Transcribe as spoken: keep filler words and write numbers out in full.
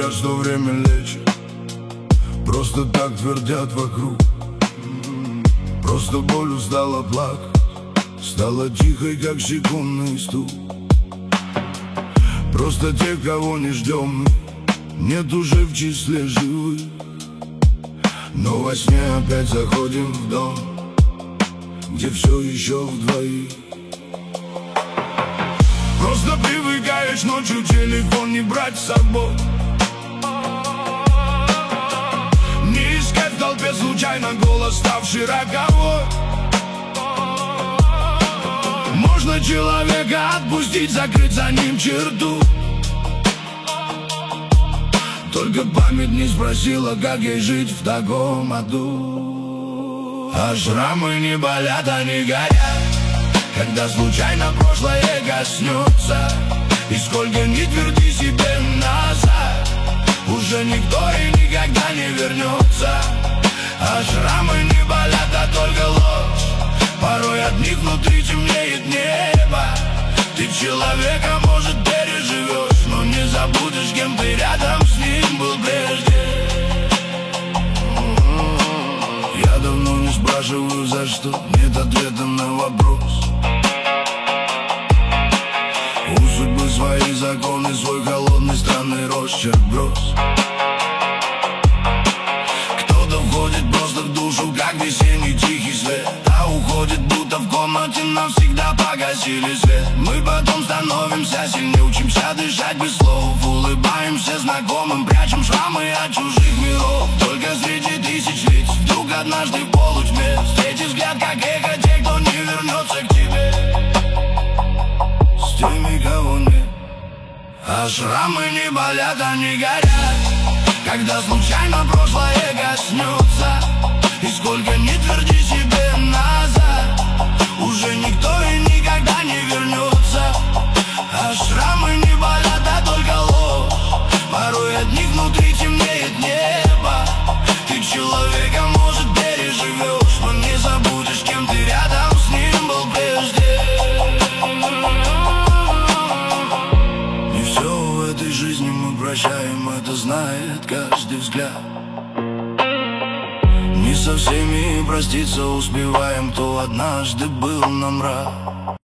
говорят, что время лечит, просто так твердят вокруг. Просто боль устала плакать, стала тихой, как секундный стук. Просто те, кого не ждем, нет уже в числе живых. Но во сне опять заходим в дом, где все еще вдвоих. Просто привыкаешь ночью телефон не брать с собой, не искать в толпе случайно голос, ставший роковой. Можно человека отпустить, закрыть за ним черту, только память не спросила, как ей жить в таком аду. А шрамы не болят, они горят, когда случайно прошлое коснется. И сколько ни тверди себе назад, уже никто и никогда не вернется. А шрамы не болят, а только ложь, порой от них внутри темнеет небо. Ты человека, может, переживешь, но не забудешь, кем ты рядом с ним был прежде. Я давно не спрашиваю, за что, нет ответа на вопрос. У судьбы свои законы, свой холодный странный росчерк брос. Кто-то входит просто в душу, как весенний тихий свет, а уходит, будто в комнате навсегда погасили свет. Мы потом становимся сильнее, учимся дышать без слов, улыбаемся знакомым, прячем шрамы от чужих миров. Только среди тысяч лиц вдруг однажды в полутьме встретишь взгляд, как эхо, те, кто не вернется к тебе, с теми, кого нет. А шрамы не болят, они горят, когда случайно прошлое коснется. И сколько ни тверди себе назад, уже никто и никогда не вернется. А шрамы не болят, а только ложь, порой от них внутри темнеет небо. Ты человека, может, переживешь, но не забудешь, кем ты рядом с ним был прежде. Не все в этой жизни мы прощаем, это знает каждый взгляд. Не со всеми проститься успеваем, кто однажды был нам рад.